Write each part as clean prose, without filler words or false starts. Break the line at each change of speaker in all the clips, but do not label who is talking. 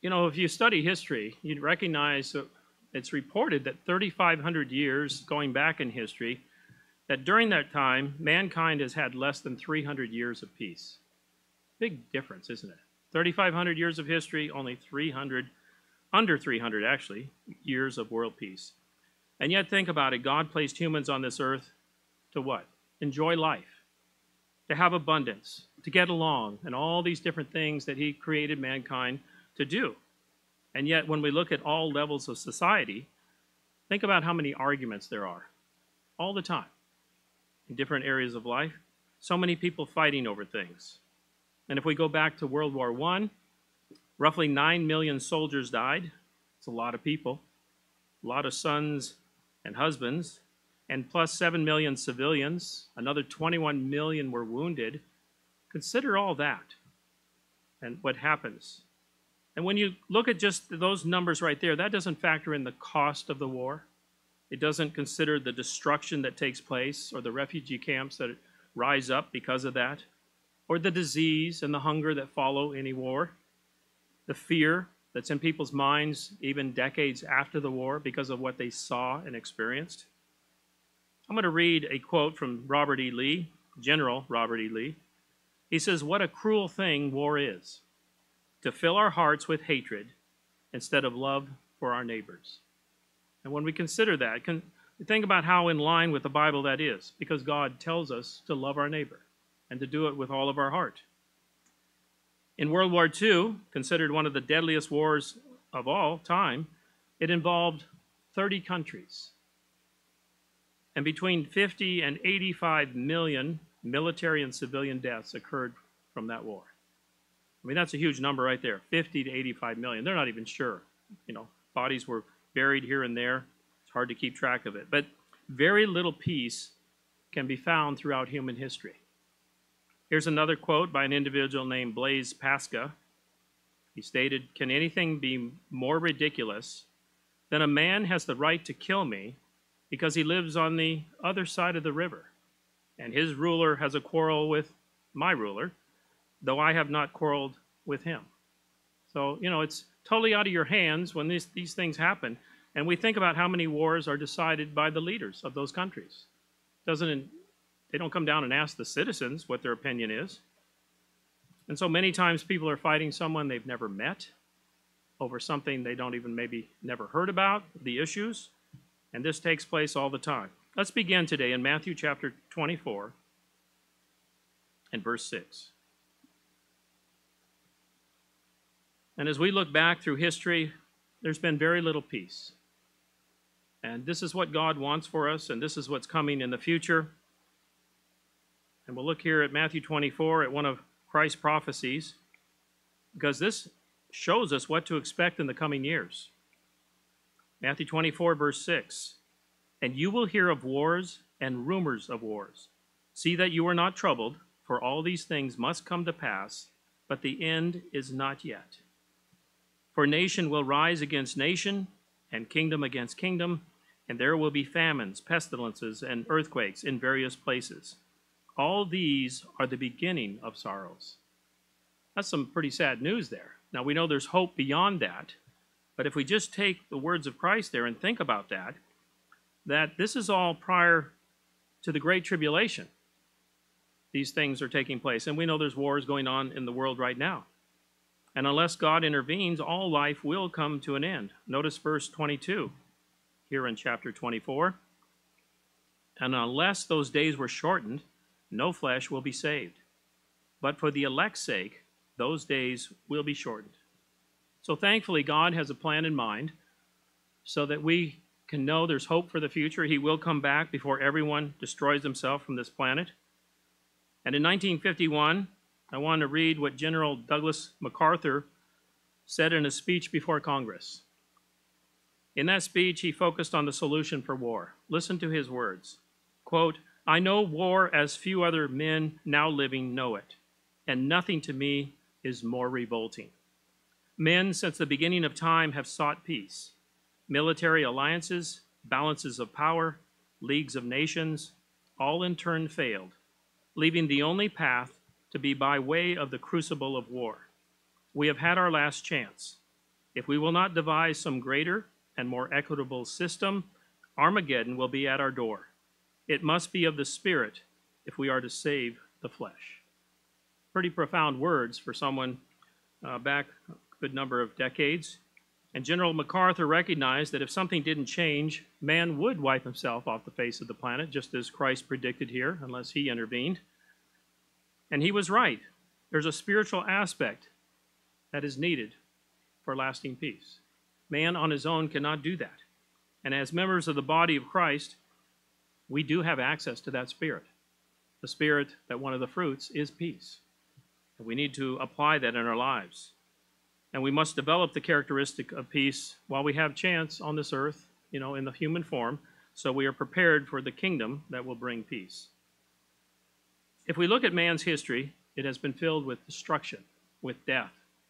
You know, if you study history, you'd recognize that it's reported that 3,500 years going back in history, that during that time, mankind has had less than 300 years of peace. Big difference, isn't it? 3,500 years of history, only 300, under 300 actually, years of world peace. And yet think about it, God placed humans on this earth to what? Enjoy life, to have abundance, to get along, and all these different things that he created mankind to do. And yet when we look at all levels of society, think about how many arguments there are all the time in different areas of life. So many people fighting over things. And if we go back to World War I, roughly 9 million soldiers died. It's a lot of people, a lot of sons and husbands, and plus 7 million civilians. Another 21 million were wounded. Consider all that and what happens. And when you look at just those numbers right there, that doesn't factor in the cost of the war. It doesn't consider the destruction that takes place or the refugee camps that rise up because of that, or the disease and the hunger that follow any war, the fear that's in people's minds even decades after the war because of what they saw and experienced. I'm going to read a quote from Robert E. Lee, General Robert E. Lee. He says, "What a cruel thing war is, to fill our hearts with hatred instead of love for our neighbors." And when we consider that, think about how in line with the Bible that is, because God tells us to love our neighbor and to do it with all of our heart. In World War II, considered one of the deadliest wars of all time, it involved 30 countries. And between 50 and 85 million military and civilian deaths occurred from that war. I mean, that's a huge number right there, 50 to 85 million. They're not even sure. You know, bodies were buried here and there. It's hard to keep track of it. But very little peace can be found throughout human history. Here's another quote by an individual named Blaise Pascal. He stated, "Can anything be more ridiculous than a man has the right to kill me because he lives on the other side of the river, and his ruler has a quarrel with my ruler, though I have not quarreled with him?" So, you know, it's totally out of your hands when these things happen. And we think about how many wars are decided by the leaders of those countries. They don't come down and ask the citizens what their opinion is. And so many times people are fighting someone they've never met over something they don't even maybe never heard about, the issues. And this takes place all the time. Let's begin today in Matthew chapter 24 and verse 6. And as we look back through history, there's been very little peace. And this is what God wants for us, and this is what's coming in the future. And we'll look here at Matthew 24 at one of Christ's prophecies, because this shows us what to expect in the coming years. Matthew 24, verse 6. "And you will hear of wars and rumors of wars. See that you are not troubled, for all these things must come to pass, but the end is not yet. For nation will rise against nation, and kingdom against kingdom, and there will be famines, pestilences, and earthquakes in various places. All these are the beginning of sorrows." That's some pretty sad news there. Now, we know there's hope beyond that, but if we just take the words of Christ there and think about that this is all prior to the Great Tribulation. These things are taking place, and we know there's wars going on in the world right now. And unless God intervenes, all life will come to an end. Notice verse 22 here in chapter 24. "And unless those days were shortened, no flesh will be saved. But for the elect's sake, those days will be shortened." So thankfully, God has a plan in mind so that we can know there's hope for the future. He will come back before everyone destroys himself from this planet. And in 1951, I want to read what General Douglas MacArthur said in a speech before Congress. In that speech, he focused on the solution for war. Listen to his words. Quote, "I know war as few other men now living know it, and nothing to me is more revolting. Men since the beginning of time have sought peace. Military alliances, balances of power, leagues of nations, all in turn failed, leaving the only path to be by way of the crucible of war. We have had our last chance. If we will not devise some greater and more equitable system, Armageddon will be at our door. It must be of the Spirit if we are to save the flesh. Pretty profound words for someone back a good number of decades. And General MacArthur recognized that if something didn't change, man would wipe himself off the face of the planet, just as Christ predicted here, unless he intervened. And he was right. There's a spiritual aspect that is needed for lasting peace. Man on his own cannot do that. And as members of the body of Christ, we do have access to that Spirit. The Spirit that one of the fruits is peace. And we need to apply that in our lives. And we must develop the characteristic of peace while we have chance on this earth, in the human form, so we are prepared for the kingdom that will bring peace. If we look at man's history, it has been filled with destruction, with death.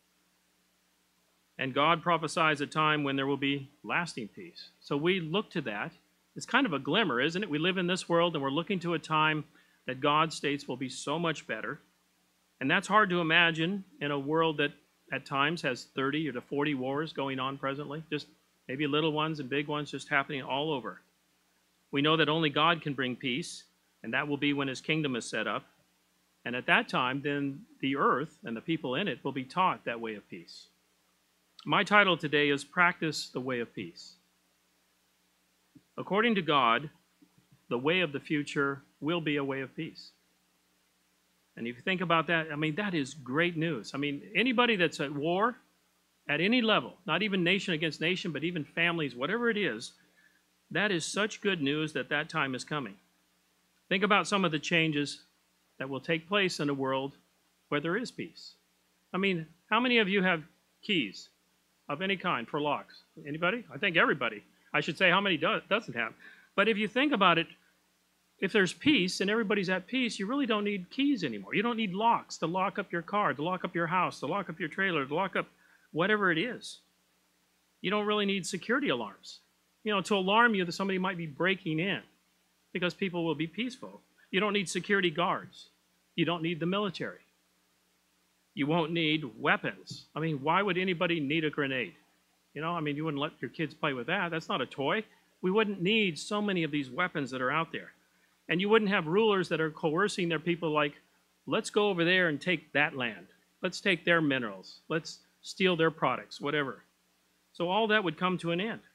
And God prophesies a time when there will be lasting peace. So we look to that. It's kind of a glimmer, isn't it? We live in this world and we're looking to a time that God states will be so much better. And that's hard to imagine in a world that at times has 30 or to 40 wars going on presently, just maybe little ones and big ones just happening all over. We know that only God can bring peace, and that will be when his kingdom is set up. And at that time, then the earth and the people in it will be taught that way of peace. My title today is Practice the Way of Peace. According to God, the way of the future will be a way of peace. And if you think about that, that is great news. Anybody that's at war at any level, not even nation against nation, but even families, whatever it is, that is such good news that that time is coming. Think about some of the changes that will take place in a world where there is peace. How many of you have keys of any kind for locks? Anybody? I think everybody. I should say how many doesn't have. But if you think about it, if there's peace and everybody's at peace, you really don't need keys anymore. You don't need locks to lock up your car, to lock up your house, to lock up your trailer, to lock up whatever it is. You don't really need security alarms, to alarm you that somebody might be breaking in, because people will be peaceful. You don't need security guards. You don't need the military. You won't need weapons. Why would anybody need a grenade? You wouldn't let your kids play with that. That's not a toy. We wouldn't need so many of these weapons that are out there. And you wouldn't have rulers that are coercing their people like, let's go over there and take that land. Let's take their minerals. Let's steal their products, whatever. So all that would come to an end.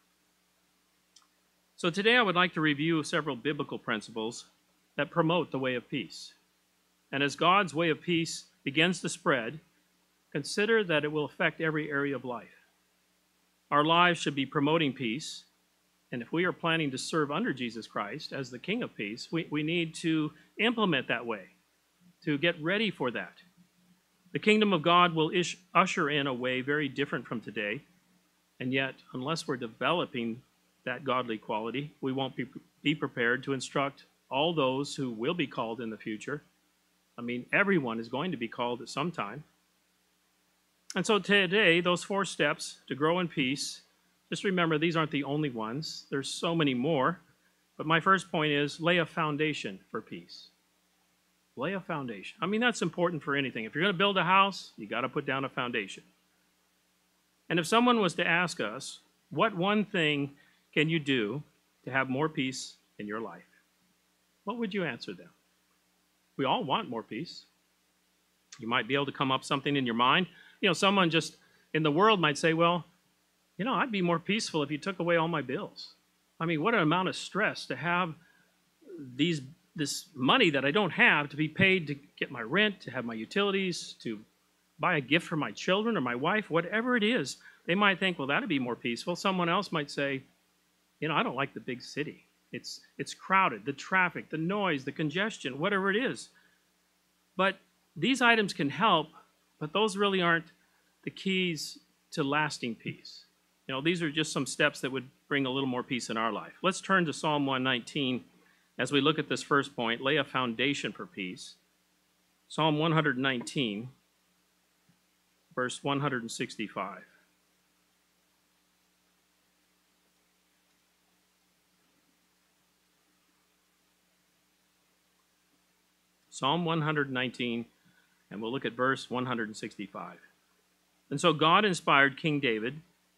So today I would like to review several biblical principles that promote the way of peace. And as God's way of peace begins to spread, consider that it will affect every area of life. Our lives should be promoting peace. And if we are planning to serve under Jesus Christ as the King of Peace, we need to implement that way, to get ready for that. The kingdom of God will usher in a way very different from today, and yet, unless we're developing that godly quality, we won't be prepared to instruct all those who will be called in the future. Everyone is going to be called at some time. And so today, those 4 steps to grow in peace, just remember, these aren't the only ones. There's so many more. But my first point is lay a foundation for peace. Lay a foundation. That's important for anything. If you're going to build a house, you got to put down a foundation. And if someone was to ask us, what one thing can you do to have more peace in your life? What would you answer them? We all want more peace. You might be able to come up something in your mind. Someone just in the world might say, well, I'd be more peaceful if you took away all my bills. What an amount of stress to have this money that I don't have to be paid to get my rent, to have my utilities, to buy a gift for my children or my wife, whatever it is. They might think, well, that'd be more peaceful. Someone else might say, I don't like the big city. It's crowded, the traffic, the noise, the congestion, whatever it is. But these items can help, but those really aren't the keys to lasting peace. These are just some steps that would bring a little more peace in our life. Let's turn to Psalm 119 as we look at this first point, lay a foundation for peace. Psalm 119, verse 165. Psalm 119, and we'll look at verse 165. And so God inspired King David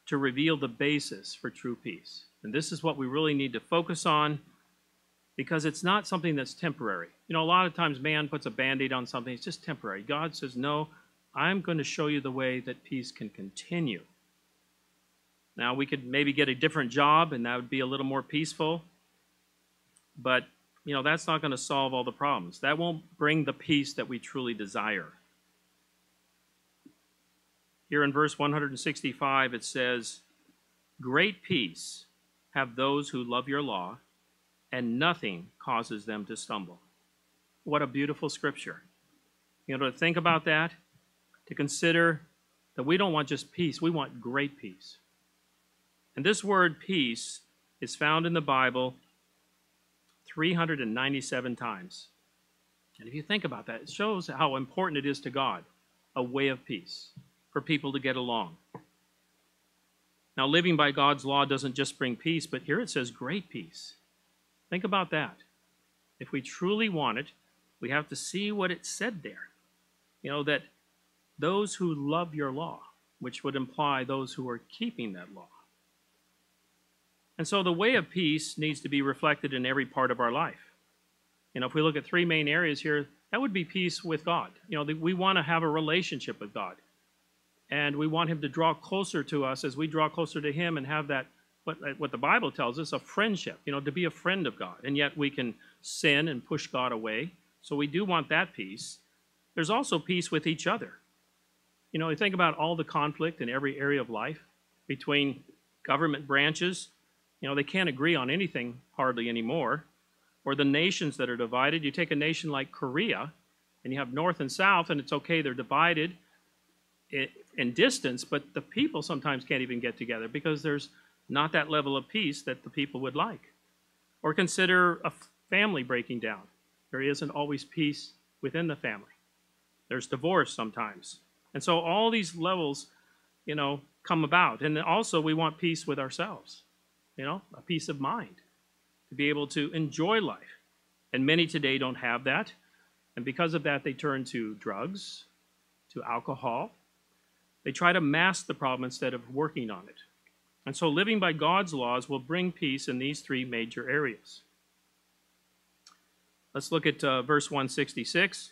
to reveal the basis for true peace. And this is what we really need to focus on, because it's not something that's temporary. You know, a lot of times man puts a Band-Aid on something, it's just temporary. God says, no, I'm going to show you the way that peace can continue. Now, we could maybe get a different job, and that would be a little more peaceful. But, you know, that's not going to solve all the problems. That won't bring the peace that we truly desire. Here in verse 165, it says, "Great peace have those who love your law, and nothing causes them to stumble." What a beautiful scripture. You know, to think about that, to consider that we don't want just peace, we want great peace. And this word peace is found in the Bible 397 times. And if you think about that, it shows how important it is to God, a way of peace, for people to get along. Now, living by God's law doesn't just bring peace, but here it says great peace. Think about that. If we truly want it, we have to see what it said there. You know, that those who love your law, which would imply those who are keeping that law. And so the way of peace needs to be reflected in every part of our life. You know, if we look at three main areas here, that would be peace with God. You know, we want to have a relationship with God. And we want him to draw closer to us as we draw closer to him and have that, what the Bible tells us, a friendship, you know, to be a friend of God. And yet we can sin and push God away. So we do want that peace. There's also peace with each other. You know, you think about all the conflict in every area of life between government branches. You know, they can't agree on anything hardly anymore. Or the nations that are divided. You take a nation like Korea, and you have North and South, and it's okay, they're divided in distance, but the people sometimes can't even get together because there's not that level of peace that the people would like. Or consider a family breaking down. There isn't always peace within the family. There's divorce sometimes. And so all these levels, you know, come about. And also we want peace with ourselves, you know, a peace of mind, to be able to enjoy life. And many today don't have that. And because of that, they turn to drugs, to alcohol. They try to mask the problem instead of working on it. And so living by God's laws will bring peace in these three major areas. Let's look at verse 166.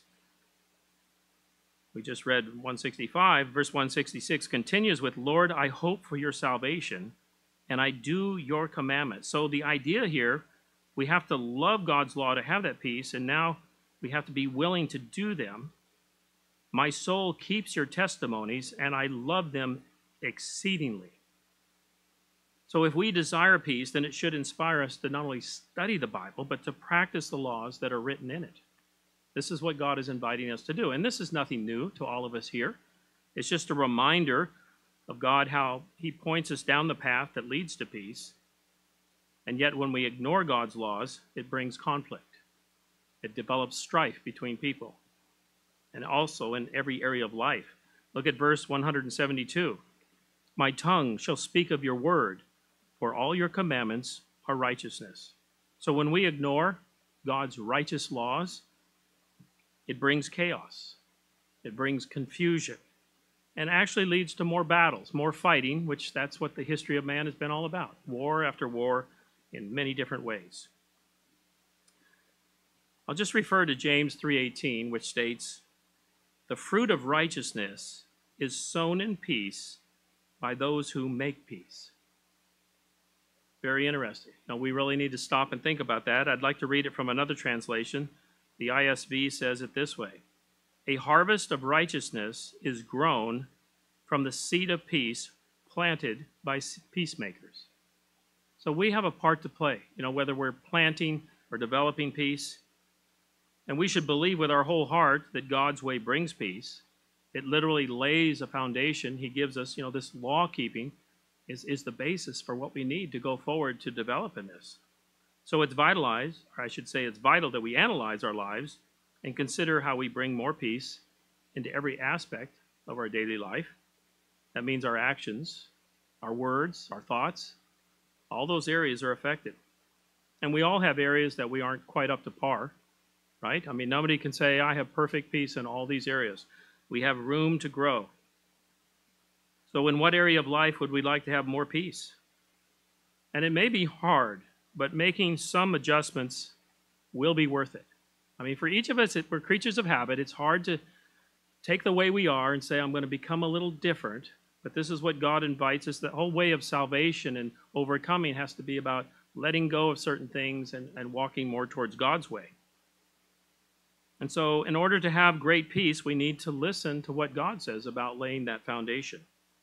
We just read 165. Verse 166 continues with, "Lord, I hope for your salvation, and I do your commandments." So the idea here, we have to love God's law to have that peace, and now we have to be willing to do them. "My soul keeps your testimonies, and I love them exceedingly." So if we desire peace, then it should inspire us to not only study the Bible, but to practice the laws that are written in it. This is what God is inviting us to do. And this is nothing new to all of us here. It's just a reminder of God, how he points us down the path that leads to peace. And yet when we ignore God's laws, it brings conflict. It develops strife between people. And also in every area of life. Look at verse 172. "My tongue shall speak of your word, for all your commandments are righteousness." So when we ignore God's righteous laws, it brings chaos. It brings confusion. And actually leads to more battles, more fighting, which that's what the history of man has been all about. War after war in many different ways. I'll just refer to James 3:18, which states, "The fruit of righteousness is sown in peace by those who make peace." Very interesting. Now, we really need to stop and think about that. I'd like to read it from another translation. The ISV says it this way: "A harvest of righteousness is grown from the seed of peace planted by peacemakers." So we have a part to play, you know, whether we're planting or developing peace. And we should believe with our whole heart that God's way brings peace. It literally lays a foundation. He gives us, you know, this law keeping is the basis for what we need to go forward to develop in this. So it's vitalized, or I should say it's vital that we analyze our lives and consider how we bring more peace into every aspect of our daily life. That means our actions, our words, our thoughts. All those areas are affected. And we all have areas that we aren't quite up to par, right? I mean, nobody can say, I have perfect peace in all these areas. We have room to grow. So in what area of life would we like to have more peace? And it may be hard, but making some adjustments will be worth it. I mean, for each of us, we're creatures of habit. It's hard to take the way we are and say, I'm going to become a little different. But this is what God invites us. The whole way of salvation and overcoming has to be about letting go of certain things and walking more towards God's way. And so in order to have great peace, we need to listen to what God says about laying that foundation.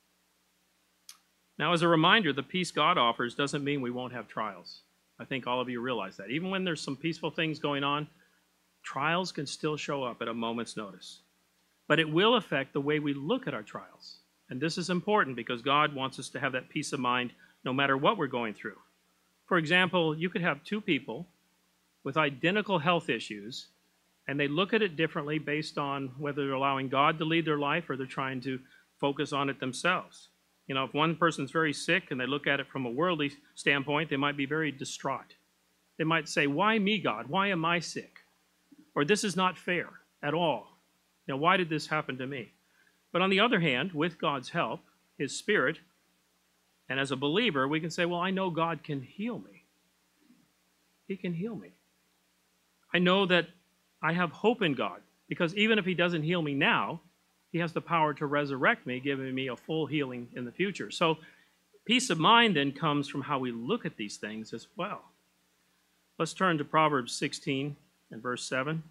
Now, as a reminder, the peace God offers doesn't mean we won't have trials. I think all of you realize that. Even when there's some peaceful things going on, trials can still show up at a moment's notice. But it will affect the way we look at our trials. And this is important because God wants us to have that peace of mind no matter what we're going through. For example, you could have two people with identical health issues, and they look at it differently based on whether they're allowing God to lead their life or they're trying to focus on it themselves. You know, if one person's very sick and they look at it from a worldly standpoint, they might be very distraught. They might say, why me, God? Why am I sick? Or this is not fair at all. Now, why did this happen to me? But on the other hand, with God's help, His Spirit, and as a believer, we can say, well, I know God can heal me. He can heal me. I know that I have hope in God, because even if He doesn't heal me now, He has the power to resurrect me, giving me a full healing in the future. So peace of mind then comes from how we look at these things as well. Let's turn to Proverbs 16 and verse 7.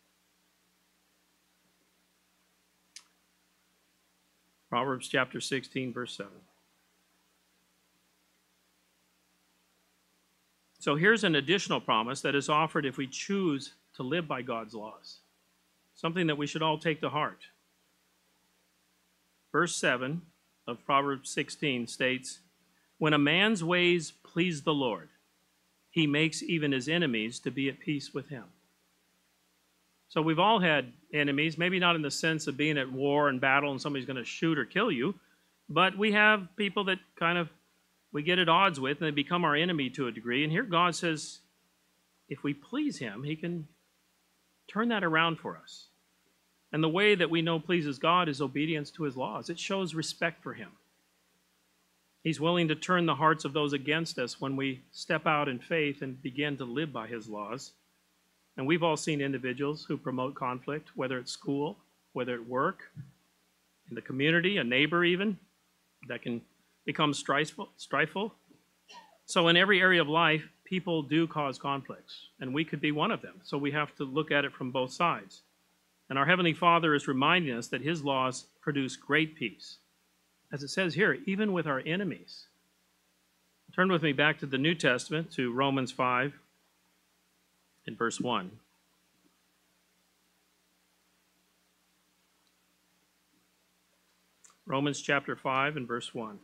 Proverbs chapter 16, verse 7. So here's an additional promise that is offered if we choose to live by God's laws. Something that we should all take to heart. Verse 7 of Proverbs 16 states, when a man's ways please the Lord, he makes even his enemies to be at peace with him. So we've all had enemies, maybe not in the sense of being at war and battle and somebody's going to shoot or kill you, but we have people that kind of we get at odds with and they become our enemy to a degree. And here God says, if we please Him, He can turn that around for us. And the way that we know pleases God is obedience to His laws. It shows respect for Him. He's willing to turn the hearts of those against us when we step out in faith and begin to live by His laws. And we've all seen individuals who promote conflict, whether at school, whether at work, in the community, a neighbor even, that can become strifeful. So in every area of life, people do cause conflicts, and we could be one of them. So we have to look at it from both sides. And our Heavenly Father is reminding us that His laws produce great peace. As it says here, even with our enemies. Turn with me back to the New Testament, to Romans 5 and verse 1. Romans chapter 5 and verse 1.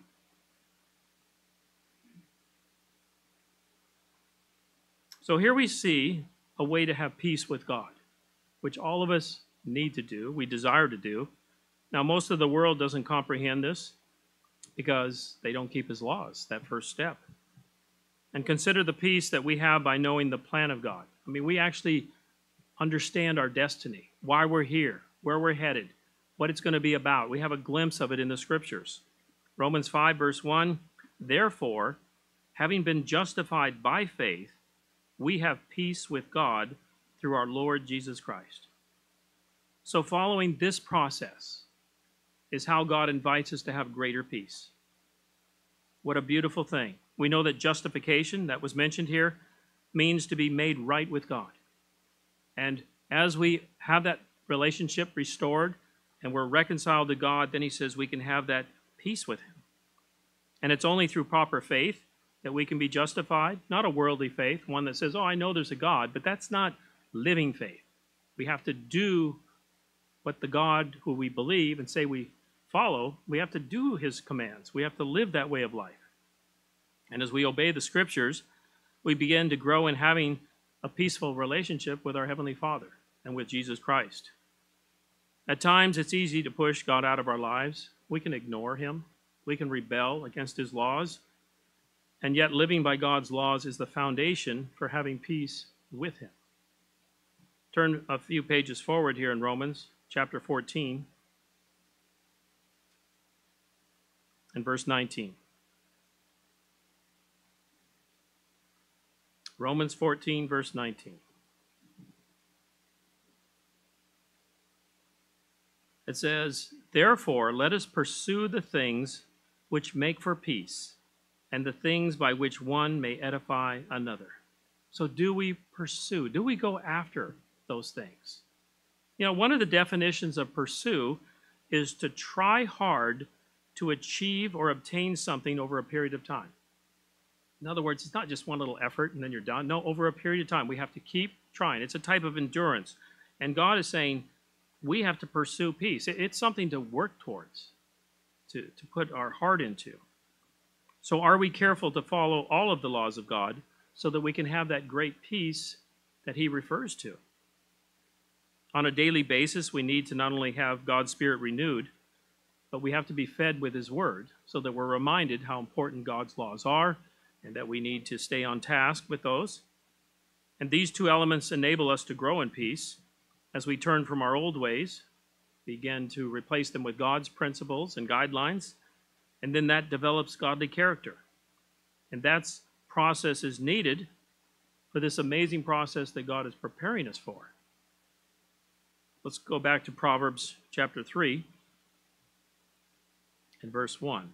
So here we see a way to have peace with God, which all of us need to do, we desire to do. Now, most of the world doesn't comprehend this because they don't keep His laws, that first step. And consider the peace that we have by knowing the plan of God. I mean, we actually understand our destiny, why we're here, where we're headed, what it's going to be about. We have a glimpse of it in the Scriptures. Romans 5, verse 1, therefore, having been justified by faith, we have peace with God through our Lord Jesus Christ. So following this process is how God invites us to have greater peace. What a beautiful thing. We know that justification, that was mentioned here, means to be made right with God. And as we have that relationship restored and we're reconciled to God, then He says we can have that peace with Him. And it's only through proper faith that we can be justified, not a worldly faith, one that says, oh, I know there's a God, but that's not living faith. We have to do what the God who we believe and say we follow, we have to do His commands. We have to live that way of life. And as we obey the Scriptures, we begin to grow in having a peaceful relationship with our Heavenly Father and with Jesus Christ. At times, it's easy to push God out of our lives. We can ignore Him. We can rebel against His laws. And yet living by God's laws is the foundation for having peace with Him. Turn a few pages forward here in Romans chapter 14. and verse 19. Romans 14, verse 19. It says, "Therefore let us pursue the things which make for peace, and the things by which one may edify another." So do we pursue? Do we go after those things? You know, one of the definitions of pursue is to try hard to achieve or obtain something over a period of time. In other words, it's not just one little effort and then you're done. No, over a period of time, we have to keep trying. It's a type of endurance. And God is saying we have to pursue peace. It's something to work towards, to put our heart into. So are we careful to follow all of the laws of God so that we can have that great peace that he refers to? On a daily basis, we need to not only have God's Spirit renewed, but we have to be fed with his word so that we're reminded how important God's laws are and that we need to stay on task with those. And these two elements enable us to grow in peace as we turn from our old ways, begin to replace them with God's principles and guidelines, and then that develops godly character. And that process is needed for this amazing process that God is preparing us for. Let's go back to Proverbs chapter 3 and verse 1.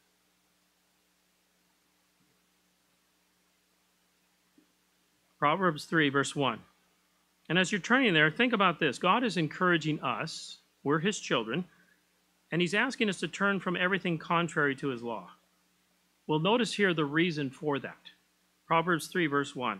Proverbs 3, verse 1. And as you're turning there, think about this. God is encouraging us, we're his children, and he's asking us to turn from everything contrary to his law. Well, notice here the reason for that. Proverbs 3, verse 1.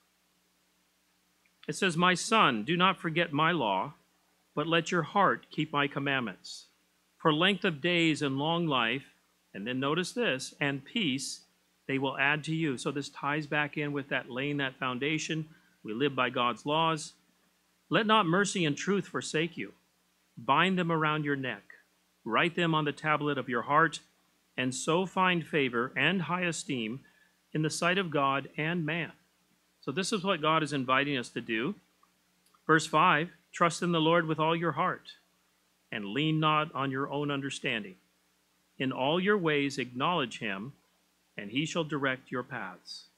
It says, "My son, do not forget my law, but let your heart keep my commandments. For length of days and long life," and then notice this, "and peace they will add to you." So this ties back in with that laying that foundation. We live by God's laws. "Let not mercy and truth forsake you. Bind them around your neck. Write them on the tablet of your heart, and so find favor and high esteem in the sight of God and man." So this is what God is inviting us to do. Verse 5, "Trust in the Lord with all your heart, and lean not on your own understanding. In all your ways acknowledge him, and he shall direct your paths."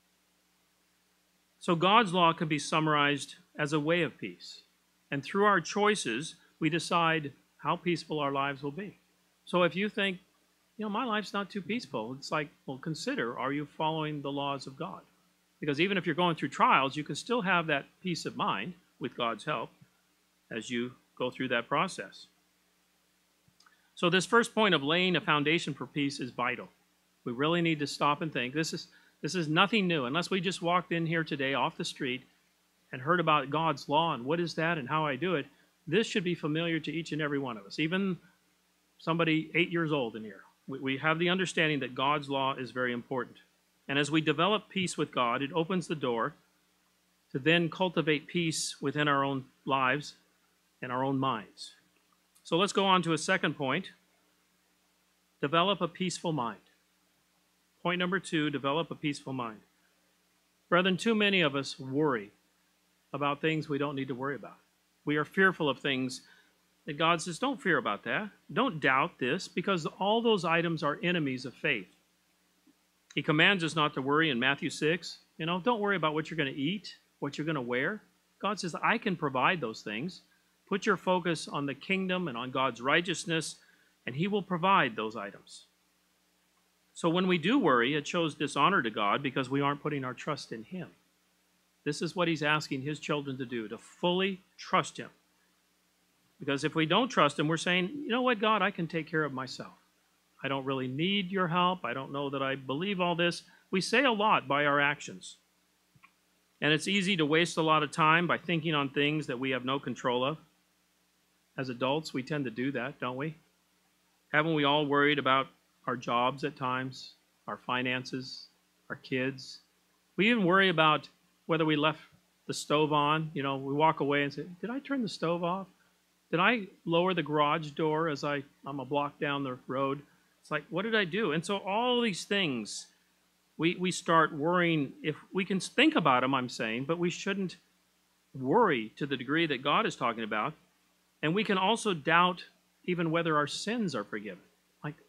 So God's law can be summarized as a way of peace. And through our choices, we decide how peaceful our lives will be. So if you think, my life's not too peaceful, it's like, well, consider, are you following the laws of God? Because even if you're going through trials, you can still have that peace of mind with God's help as you go through that process. So this first point of laying a foundation for peace is vital. We really need to stop and think. This is nothing new. Unless we just walked in here today off the street and heard about God's law and what is that and how I do it, this should be familiar to each and every one of us, even somebody 8 years old in here. We have the understanding that God's law is very important. And as we develop peace with God, it opens the door to then cultivate peace within our own lives and our own minds. So let's go on to a second point. Develop a peaceful mind. Point number 2, develop a peaceful mind. Brethren, too many of us worry about things we don't need to worry about. We are fearful of things that God says, don't fear about that. Don't doubt this, because all those items are enemies of faith. He commands us not to worry in Matthew 6. Don't worry about what you're going to eat, what you're going to wear. God says, I can provide those things. Put your focus on the kingdom and on God's righteousness, and he will provide those items. So when we do worry, it shows dishonor to God because we aren't putting our trust in him. This is what he's asking his children to do, to fully trust him. Because if we don't trust him, we're saying, you know what, God, I can take care of myself. I don't really need your help. I don't know that I believe all this. We say a lot by our actions. And it's easy to waste a lot of time by thinking on things that we have no control of. As adults, we tend to do that, don't we? Haven't we all worried about our jobs at times, our finances, our kids? We even worry about whether we left the stove on. We walk away and say, did I turn the stove off? Did I lower the garage door as I'm a block down the road? It's like, what did I do? And so all these things, we start worrying. If we can think about them, I'm saying, but we shouldn't worry to the degree that God is talking about. And we can also doubt even whether our sins are forgiven. Like,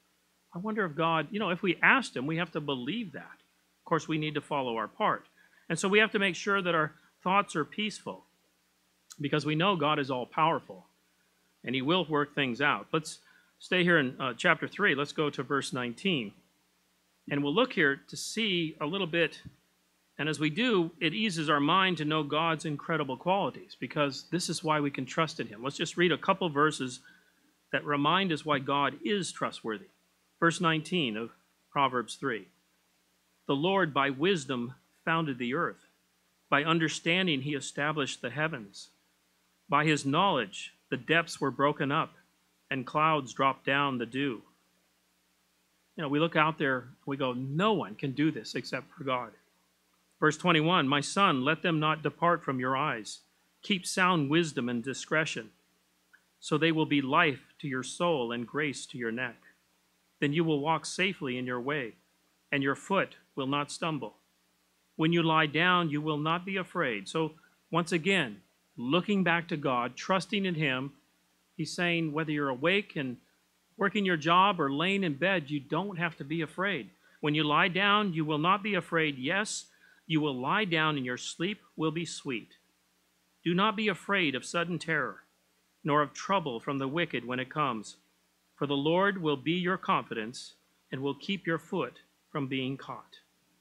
I wonder if God, if we asked him, we have to believe that. Of course, we need to follow our part. And so we have to make sure that our thoughts are peaceful because we know God is all powerful and he will work things out. Let's stay here in chapter 3. Let's go to verse 19. And we'll look here to see a little bit. And as we do, it eases our mind to know God's incredible qualities because this is why we can trust in him. Let's just read a couple verses that remind us why God is trustworthy. Verse 19 of Proverbs 3. The Lord by wisdom founded the earth. By understanding he established the heavens. By his knowledge the depths were broken up, and clouds dropped down the dew. We look out there, we go, no one can do this except for God. Verse 21, my son, let them not depart from your eyes. Keep sound wisdom and discretion, so they will be life to your soul and grace to your neck. Then you will walk safely in your way, and your foot will not stumble. When you lie down, you will not be afraid. So once again, looking back to God, trusting in him, he's saying whether you're awake and working your job or laying in bed, you don't have to be afraid. When you lie down, you will not be afraid. Yes, you will lie down and your sleep will be sweet. Do not be afraid of sudden terror, nor of trouble from the wicked when it comes. For the Lord will be your confidence and will keep your foot from being caught.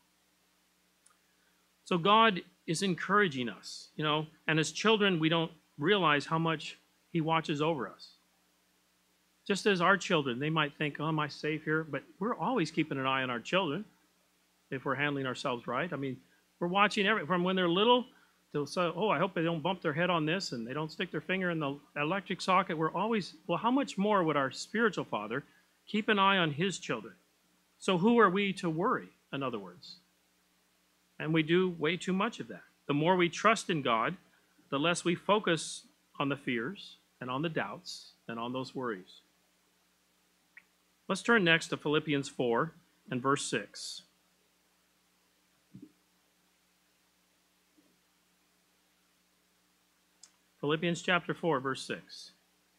So God is encouraging us, and as children, we don't realize how much he watches over us. Just as our children, they might think, oh, am I safe here? But we're always keeping an eye on our children if we're handling ourselves right. I mean, we're watching from when they're little to say, oh, I hope they don't bump their head on this and they don't stick their finger in the electric socket. We're always, well, how much more would our spiritual father keep an eye on his children? So who are we to worry, in other words? And we do way too much of that. The more we trust in God, the less we focus on the fears and on the doubts and on those worries. Let's turn next to Philippians 4 and verse 6. Philippians chapter 4, verse 6.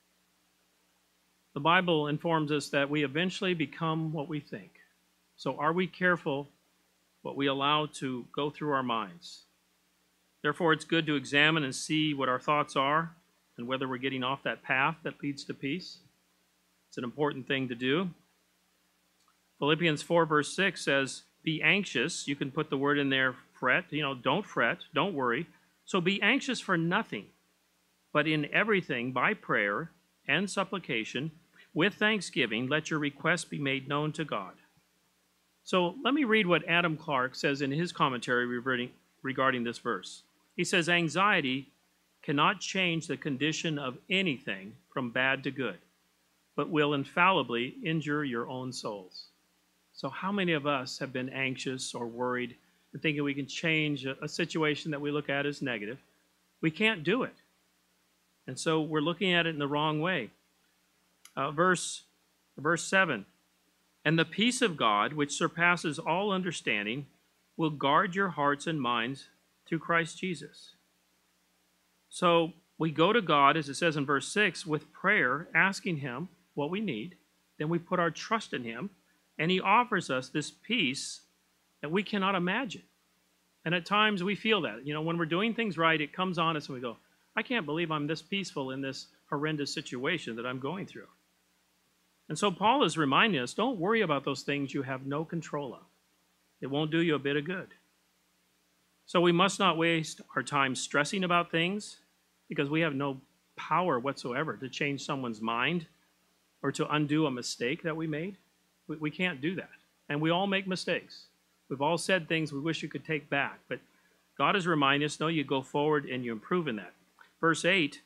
The Bible informs us that we eventually become what we think. So are we careful what we allow to go through our minds? Therefore, it's good to examine and see what our thoughts are and whether we're getting off that path that leads to peace. It's an important thing to do. Philippians 4, verse 6 says, be anxious. You can put the word in there, fret. Don't fret, don't worry. So be anxious for nothing, but in everything by prayer and supplication, with thanksgiving, let your requests be made known to God. So let me read what Adam Clarke says in his commentary regarding this verse. He says, anxiety cannot change the condition of anything from bad to good, but will infallibly injure your own souls. So how many of us have been anxious or worried and thinking we can change a situation that we look at as negative? We can't do it. And so we're looking at it in the wrong way. Verse 7, and the peace of God, which surpasses all understanding, will guard your hearts and minds through Christ Jesus. So we go to God, as it says in verse 6, with prayer, asking him what we need. Then we put our trust in him, and he offers us this peace that we cannot imagine. And at times we feel that. When we're doing things right, it comes on us and we go, I can't believe I'm this peaceful in this horrendous situation that I'm going through. And so Paul is reminding us, don't worry about those things you have no control of. It won't do you a bit of good. So we must not waste our time stressing about things because we have no power whatsoever to change someone's mind or to undo a mistake that we made. We can't do that. And we all make mistakes. We've all said things we wish you could take back. But God is reminding us, no, you go forward and you improve in that. Verse 8,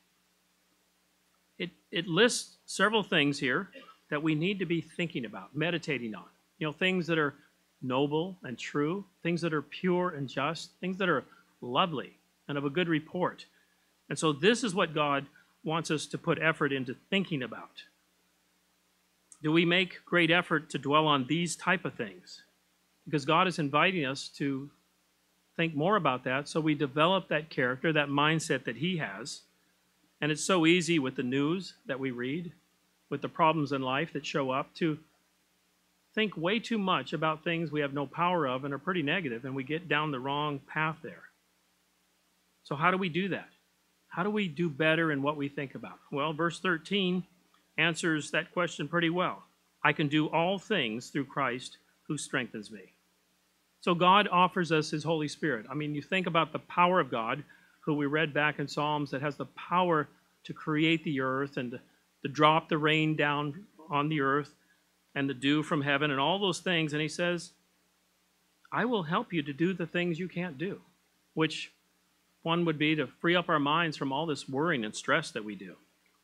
it lists several things here that we need to be thinking about, meditating on. Things that are noble and true, things that are pure and just, things that are lovely and of a good report. And so this is what God wants us to put effort into thinking about. Do we make great effort to dwell on these type of things? Because God is inviting us to think more about that so we develop that character, that mindset that he has. And it's so easy with the news that we read, with the problems in life that show up, to think way too much about things we have no power of and are pretty negative, and we get down the wrong path there. So how do we do that? How do we do better in what we think about? Well, verse 13 answers that question pretty well. I can do all things through Christ who strengthens me. So God offers us his Holy Spirit. I mean, you think about the power of God, who we read back in Psalms, that has the power to create the earth and to drop the rain down on the earth and the dew from heaven and all those things. And he says, I will help you to do the things you can't do, which one would be to free up our minds from all this worrying and stress that we do.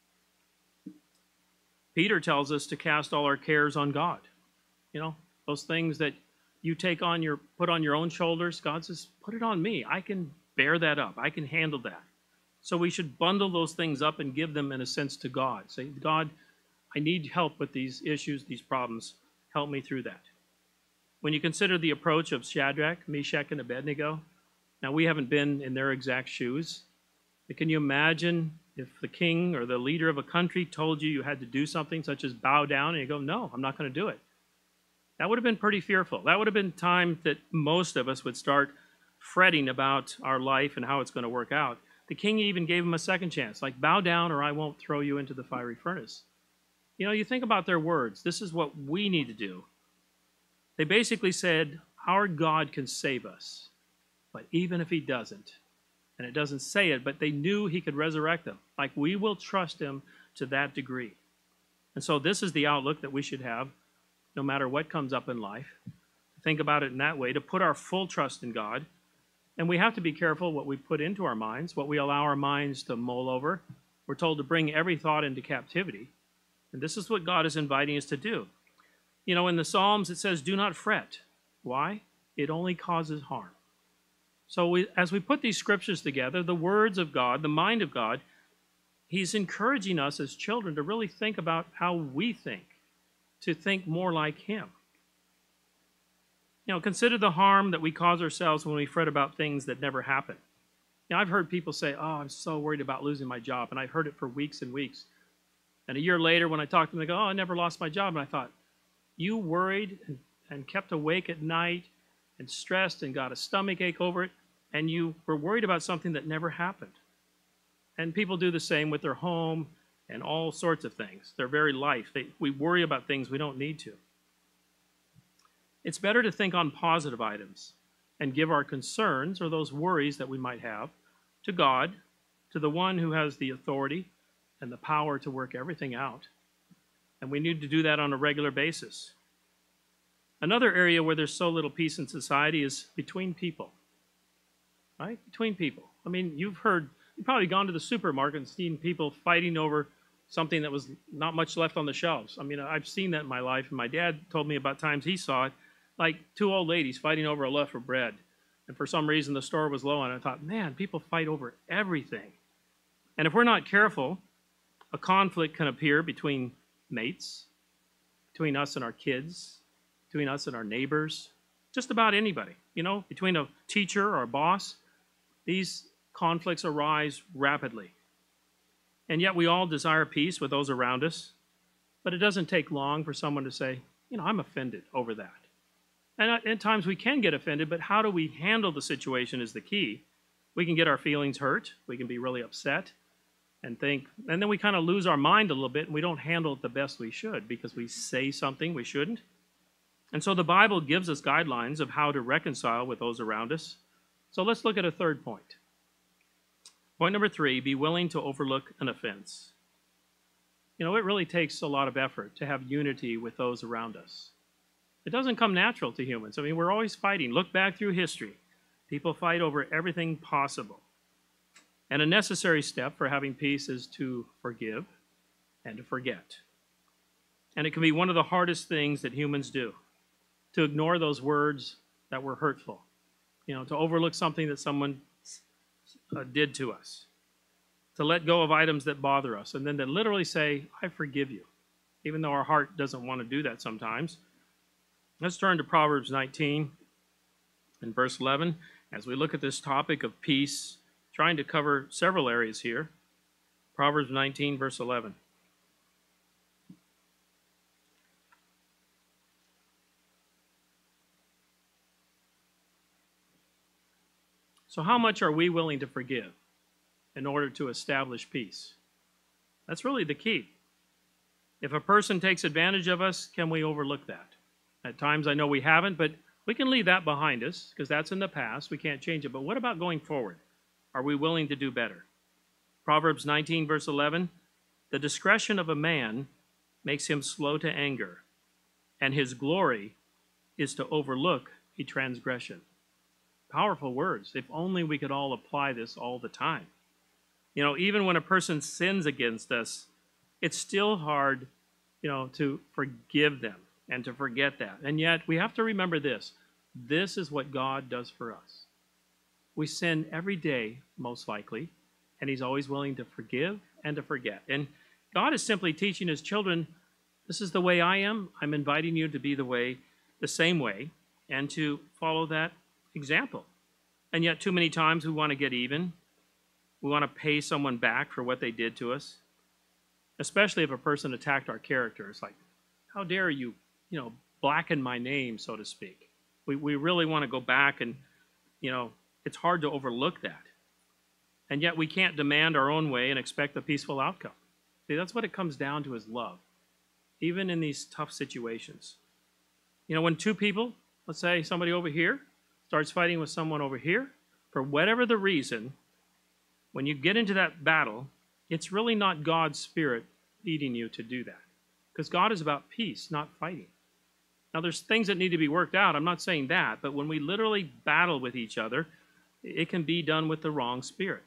Peter tells us to cast all our cares on God. You know, those things that you put on your own shoulders, God says, put it on me. I can bear that up. I can handle that. So we should bundle those things up and give them, in a sense, to God. Say, God, I need help with these issues, these problems. Help me through that. When you consider the approach of Shadrach, Meshach, and Abednego, now we haven't been in their exact shoes, but can you imagine if the king or the leader of a country told you you had to do something such as bow down, and you go, no, I'm not going to do it? That would have been pretty fearful. That would have been time that most of us would start fretting about our life and how it's going to work out. The king even gave him a second chance, like, bow down or I won't throw you into the fiery furnace. You know, you think about their words. This is what we need to do. They basically said, our God can save us, but even if he doesn't, and it doesn't say it, but they knew he could resurrect them. Like, we will trust him to that degree. And so this is the outlook that we should have no matter what comes up in life. Think about it in that way, to put our full trust in God. And we have to be careful what we put into our minds, what we allow our minds to mull over. We're told to bring every thought into captivity. And this is what God is inviting us to do. You know, in the Psalms, it says, do not fret. Why? It only causes harm. So as we put these scriptures together, the words of God, the mind of God, he's encouraging us as children to really think about how we think, to think more like him. You know, consider the harm that we cause ourselves when we fret about things that never happen. You know, I've heard people say, oh, I'm so worried about losing my job, and I've heard it for weeks and weeks. And a year later, when I talk to them, they go, oh, I never lost my job. And I thought, you worried and kept awake at night and stressed and got a stomach ache over it, and you were worried about something that never happened. And people do the same with their home and all sorts of things, their very life. We worry about things we don't need to. It's better to think on positive items and give our concerns or those worries that we might have to God, to the one who has the authority and the power to work everything out. And we need to do that on a regular basis. Another area where there's so little peace in society is between people, right? Between people. I mean, you've probably gone to the supermarket and seen people fighting over something that was not much left on the shelves. I mean, I've seen that in my life, and my dad told me about times he saw it, like two old ladies fighting over a loaf of bread. And for some reason, the store was low, and I thought, man, people fight over everything. And if we're not careful, a conflict can appear between mates, between us and our kids, between us and our neighbors, just about anybody, you know, between a teacher or a boss. These conflicts arise rapidly. And yet we all desire peace with those around us, but it doesn't take long for someone to say, you know, I'm offended over that. And at times we can get offended, but how do we handle the situation is the key. We can get our feelings hurt. We can be really upset and think, and then we kind of lose our mind a little bit, and we don't handle it the best we should because we say something we shouldn't. And so the Bible gives us guidelines of how to reconcile with those around us. So let's look at a third point. Point number 3, be willing to overlook an offense. You know, it really takes a lot of effort to have unity with those around us. It doesn't come natural to humans. I mean, we're always fighting. Look back through history. People fight over everything possible. And a necessary step for having peace is to forgive and to forget. And it can be one of the hardest things that humans do, to ignore those words that were hurtful, you know, to overlook something that someone did to us, to let go of items that bother us, and then to literally say, I forgive you, even though our heart doesn't want to do that sometimes. Let's turn to Proverbs 19 and verse 11 as we look at this topic of peace, trying to cover several areas here. Proverbs 19, verse 11. So how much are we willing to forgive in order to establish peace? That's really the key. If a person takes advantage of us, can we overlook that? At times I know we haven't, but we can leave that behind us because that's in the past. We can't change it. But what about going forward? Are we willing to do better? Proverbs 19, verse 11, the discretion of a man makes him slow to anger, and his glory is to overlook a transgression. Powerful words. If only we could all apply this all the time. You know, even when a person sins against us, it's still hard, to forgive them and to forget that. And yet we have to remember this. This is what God does for us. We sin every day, most likely, and he's always willing to forgive and to forget. And God is simply teaching his children, this is the way I am. I'm inviting you to be the same way, and to follow that example. And yet too many times we want to get even. We want to pay someone back for what they did to us, especially if a person attacked our character. It's like, how dare you, blacken my name, so to speak. We really want to go back and, it's hard to overlook that. And yet we can't demand our own way and expect a peaceful outcome. See, that's what it comes down to, is love, even in these tough situations. When two people, let's say somebody over here, starts fighting with someone over here, for whatever the reason, when you get into that battle, it's really not God's Spirit leading you to do that. Because God is about peace, not fighting. Now, there's things that need to be worked out. I'm not saying that. But when we literally battle with each other, it can be done with the wrong spirit.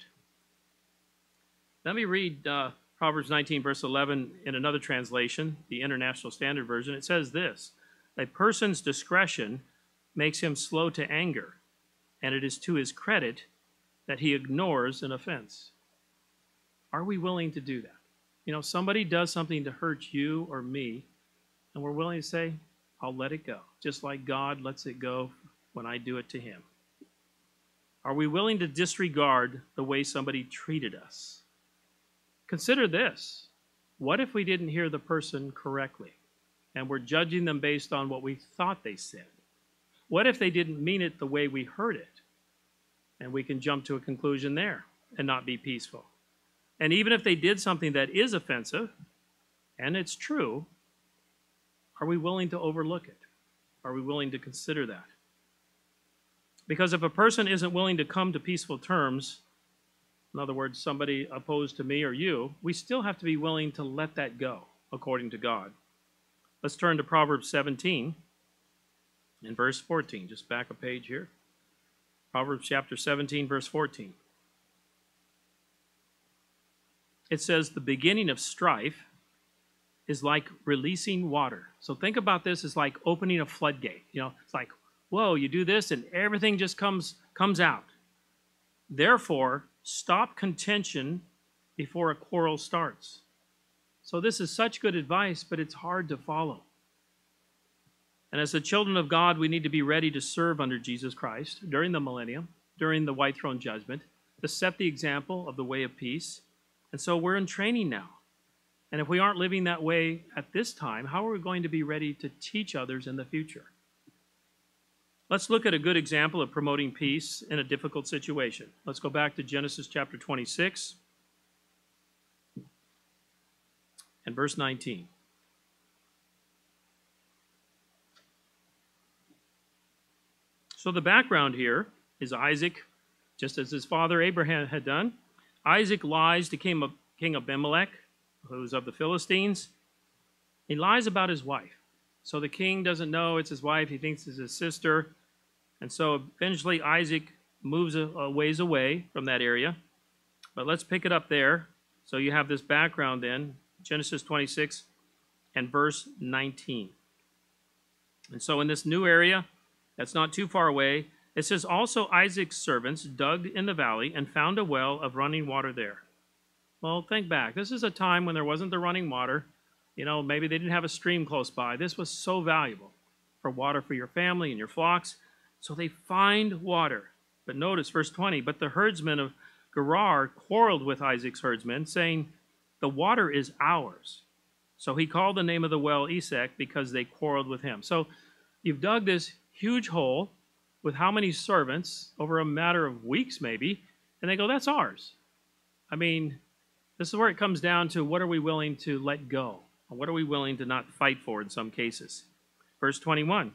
Let me read Proverbs 19, verse 11 in another translation, the International Standard Version. It says this, a person's discretion makes him slow to anger, and it is to his credit that he ignores an offense. Are we willing to do that? Somebody does something to hurt you or me, and we're willing to say, I'll let it go, just like God lets it go when I do it to him. Are we willing to disregard the way somebody treated us? Consider this. What if we didn't hear the person correctly, and we're judging them based on what we thought they said? What if they didn't mean it the way we heard it? And we can jump to a conclusion there and not be peaceful. And even if they did something that is offensive, and it's true, are we willing to overlook it? Are we willing to consider that? Because if a person isn't willing to come to peaceful terms, in other words, somebody opposed to me or you, we still have to be willing to let that go, according to God. Let's turn to Proverbs 17 and verse 14. Just back a page here. Proverbs chapter 17, verse 14. It says, the beginning of strife is like releasing water. So think about this as like opening a floodgate. It's like, whoa, you do this and everything just comes out. Therefore, stop contention before a quarrel starts. So this is such good advice, but it's hard to follow. And as the children of God, we need to be ready to serve under Jesus Christ during the millennium, during the white throne judgment, to set the example of the way of peace. And so we're in training now. And if we aren't living that way at this time, how are we going to be ready to teach others in the future? Let's look at a good example of promoting peace in a difficult situation. Let's go back to Genesis chapter 26 and verse 19. So the background here is Isaac, just as his father Abraham had done. Isaac lies to King Abimelech, who's of the Philistines. He lies about his wife. So the king doesn't know it's his wife. He thinks it's his sister. And so eventually Isaac moves a ways away from that area. But let's pick it up there. So you have this background then, Genesis 26 and verse 19. And so in this new area, that's not too far away, it says, also Isaac's servants dug in the valley and found a well of running water there. Well, think back. This is a time when there wasn't the running water. Maybe they didn't have a stream close by. This was so valuable for water for your family and your flocks. So they find water. But notice verse 20, but the herdsmen of Gerar quarreled with Isaac's herdsmen, saying, the water is ours. So he called the name of the well Esek because they quarreled with him. So you've dug this huge hole. with how many servants over a matter of weeks maybe, and they go, that's ours. I mean, this is where it comes down to what are we willing to let go? What are we willing to not fight for in some cases? Verse 21.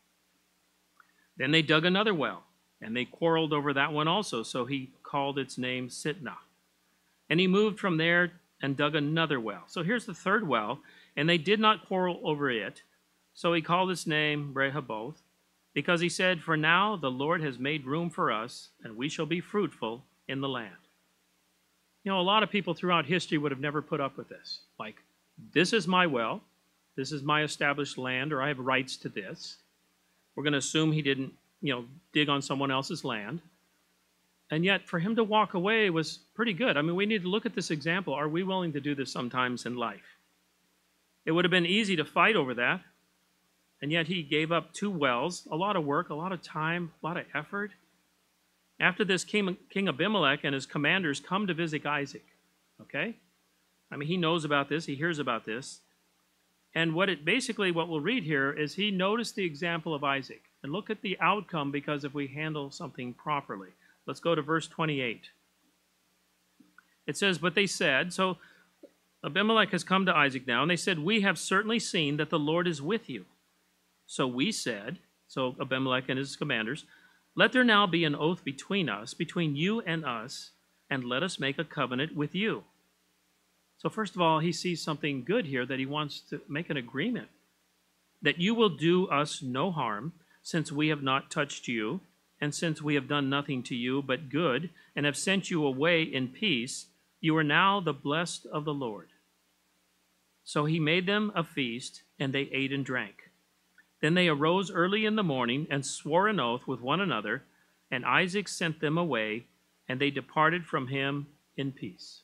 Then they dug another well, and they quarreled over that one also, so he called its name Sitnah. And he moved from there and dug another well. So here's the third well, and they did not quarrel over it. So he called its name Rehoboth, because he said, for now the Lord has made room for us, and we shall be fruitful in the land. You know, a lot of people throughout history would have never put up with this. Like, this is my well, this is my established land, or I have rights to this. We're going to assume he didn't, dig on someone else's land. And yet, for him to walk away was pretty good. I mean, we need to look at this example. Are we willing to do this sometimes in life? It would have been easy to fight over that. And yet he gave up 2 wells, a lot of work, a lot of time, a lot of effort. After this, King Abimelech and his commanders come to visit Isaac. Okay? I mean, he knows about this. He hears about this. And what we'll read here is he noticed the example of Isaac. And look at the outcome, because if we handle something properly. Let's go to verse 28. It says, but they said, so Abimelech has come to Isaac now, and they said, we have certainly seen that the Lord is with you. So we said, so Abimelech and his commanders, let there now be an oath between us, between you and us, and let us make a covenant with you. So first of all, he sees something good here, that he wants to make an agreement. That you will do us no harm, since we have not touched you, and since we have done nothing to you but good, and have sent you away in peace, you are now the blessed of the Lord. So he made them a feast, and they ate and drank. Then they arose early in the morning and swore an oath with one another, and Isaac sent them away, and they departed from him in peace.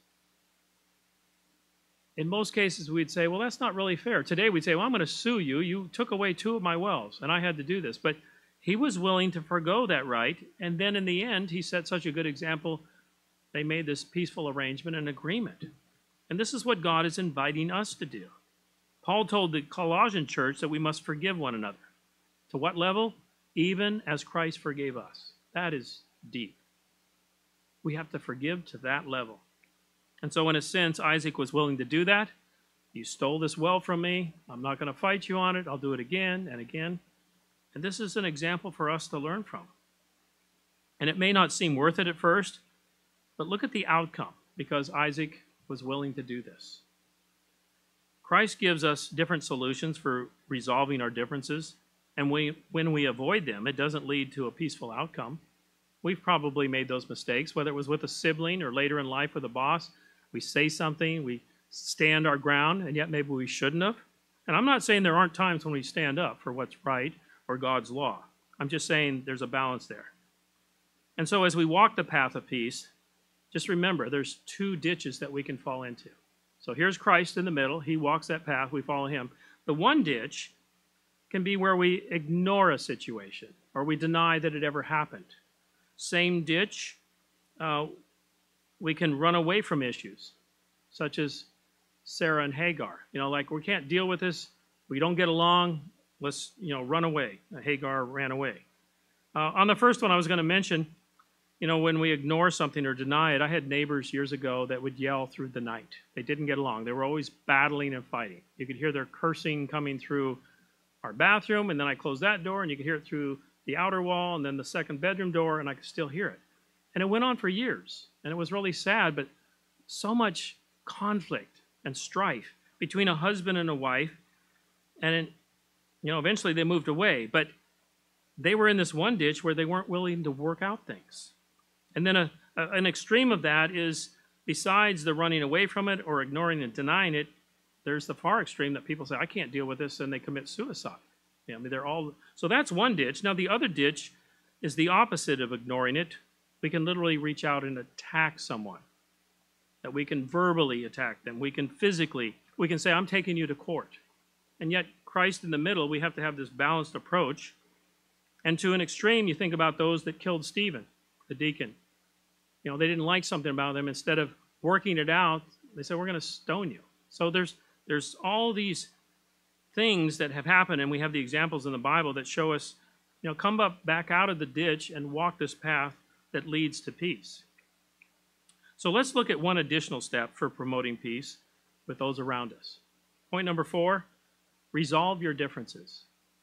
In most cases, we'd say, well, that's not really fair. Today, we'd say, well, I'm going to sue you. You took away 2 of my wells, and I had to do this. But he was willing to forgo that right, and then in the end, he set such a good example, they made this peaceful arrangement and agreement. And this is what God is inviting us to do. Paul told the Colossian church that we must forgive one another. To what level? Even as Christ forgave us. That is deep. We have to forgive to that level. And so in a sense, Isaac was willing to do that. You stole this well from me. I'm not going to fight you on it. I'll do it again and again. And this is an example for us to learn from. And it may not seem worth it at first, but look at the outcome, because Isaac was willing to do this. Christ gives us different solutions for resolving our differences, and when we avoid them, it doesn't lead to a peaceful outcome. We've probably made those mistakes, whether it was with a sibling or later in life with a boss. We say something, we stand our ground, and yet maybe we shouldn't have. And I'm not saying there aren't times when we stand up for what's right or God's law. I'm just saying there's a balance there. And so as we walk the path of peace, just remember there's 2 ditches that we can fall into. So here's Christ in the middle. He walks that path. We follow him. The one ditch can be where we ignore a situation or we deny that it ever happened. Same ditch, we can run away from issues, such as Sarah and Hagar. Like, we can't deal with this. We don't get along. Let's, run away. Hagar ran away. On the first one I was going to mention, when we ignore something or deny it, I had neighbors years ago that would yell through the night. They didn't get along. They were always battling and fighting. You could hear their cursing coming through our bathroom, and then I closed that door, and you could hear it through the outer wall, and then the second bedroom door, and I could still hear it. And it went on for years, and it was really sad, but so much conflict and strife between a husband and a wife, and eventually they moved away, but they were in this one ditch where they weren't willing to work out things. And then an extreme of that is, besides the running away from it or ignoring and denying it, there's the far extreme that people say, I can't deal with this, and they commit suicide. So that's one ditch. Now the other ditch is the opposite of ignoring it. We can literally reach out and attack someone. That we can verbally attack them. We can say, I'm taking you to court. And yet Christ in the middle, we have to have this balanced approach. And to an extreme, you think about those that killed Stephen, the deacon. They didn't like something about them. Instead of working it out, they said, we're going to stone you. So there's all these things that have happened, and we have the examples in the Bible that show us Come up back out of the ditch and walk this path that leads to peace. So let's look at one additional step for promoting peace with those around us. Point number 4, resolve your differences.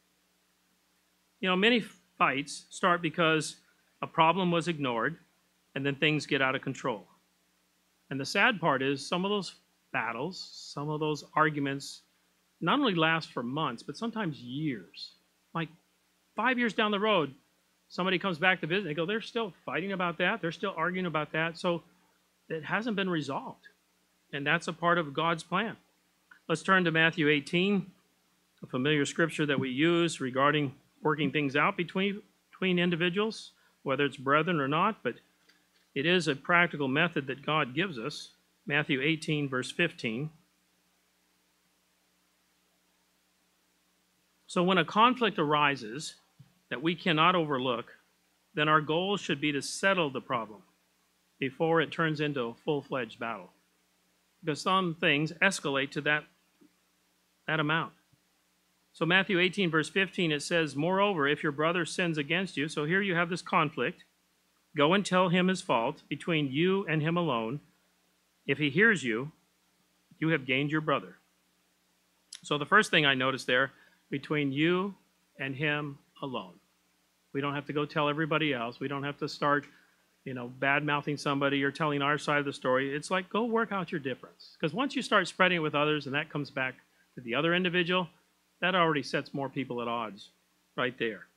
Many fights start because a problem was ignored and then things get out of control. And the sad part is some of those battles, some of those arguments not only last for months, but sometimes years. Like 5 years down the road, somebody comes back to visit, and they go, they're still fighting about that, they're still arguing about that, so it hasn't been resolved. And that's a part of God's plan. Let's turn to Matthew 18, a familiar scripture that we use regarding working things out between individuals, whether it's brethren or not, but it is a practical method that God gives us. Matthew 18, verse 15. So when a conflict arises that we cannot overlook, then our goal should be to settle the problem before it turns into a full-fledged battle. Because some things escalate to that amount. So Matthew 18, verse 15, it says, "Moreover, if your brother sins against you," so here you have this conflict, "go and tell him his fault between you and him alone. If he hears you, you have gained your brother." So the first thing I noticed there, between you and him alone. We don't have to go tell everybody else. We don't have to start, bad-mouthing somebody or telling our side of the story. It's like, go work out your difference. Because once you start spreading it with others and that comes back to the other individual, that already sets more people at odds right there.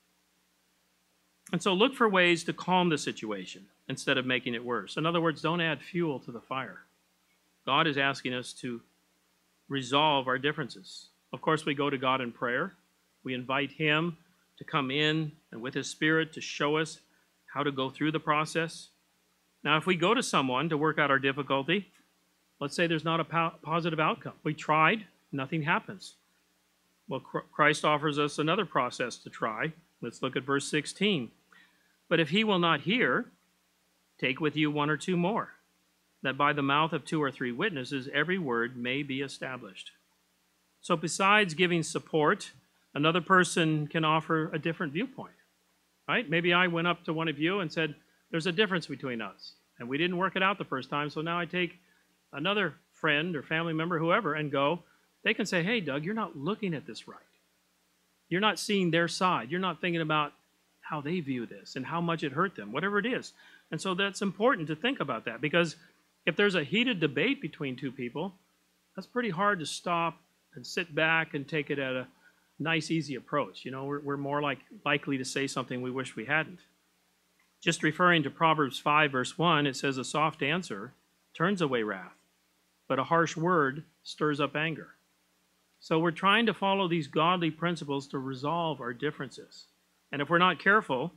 And so look for ways to calm the situation instead of making it worse. In other words, don't add fuel to the fire. God is asking us to resolve our differences. Of course, we go to God in prayer. We invite Him to come in and with His Spirit to show us how to go through the process. Now, if we go to someone to work out our difficulty, let's say there's not a positive outcome. We tried, nothing happens. Well, Christ offers us another process to try. Let's look at verse 16. "But if he will not hear, take with you 1 or 2 more, that by the mouth of 2 or 3 witnesses every word may be established." So besides giving support, another person can offer a different viewpoint, right? Maybe I went up to one of you and said, there's a difference between us, and we didn't work it out the first time, so now I take another friend or family member, whoever, and go. They can say, "Hey, Doug, you're not looking at this right. You're not seeing their side. You're not thinking about how they view this and how much it hurt them," whatever it is. And so that's important to think about that, because if there's a heated debate between 2 people, that's pretty hard to stop and sit back and take it at a nice, easy approach. We're more likely to say something we wish we hadn't. Just referring to Proverbs 5, verse 1, it says, "A soft answer turns away wrath, but a harsh word stirs up anger." So we're trying to follow these godly principles to resolve our differences. And if we're not careful,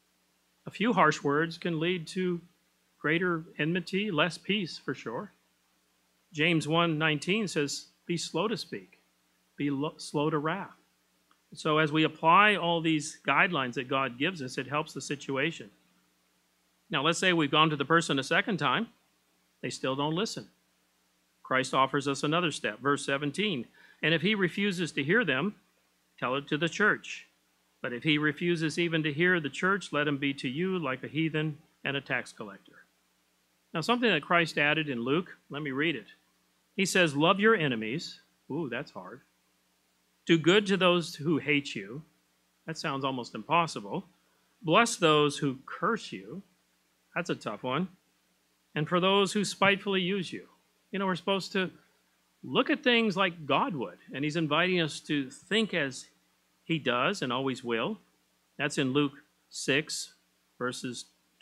a few harsh words can lead to greater enmity, less peace for sure. James 1:19 says, "Be slow to speak, be slow to wrath." So as we apply all these guidelines that God gives us, it helps the situation. Now let's say we've gone to the person a second time, they still don't listen. Christ offers us another step, verse 17. "And if he refuses to hear them, tell it to the church. But if he refuses even to hear the church, let him be to you like a heathen and a tax collector." Now, something that Christ added in Luke, let me read it. He says, "Love your enemies." Ooh, that's hard. "Do good to those who hate you." That sounds almost impossible. "Bless those who curse you." That's a tough one. "And for those who spitefully use you." We're supposed to look at things like God would, and He's inviting us to think as He does and always will. That's in Luke 6, verses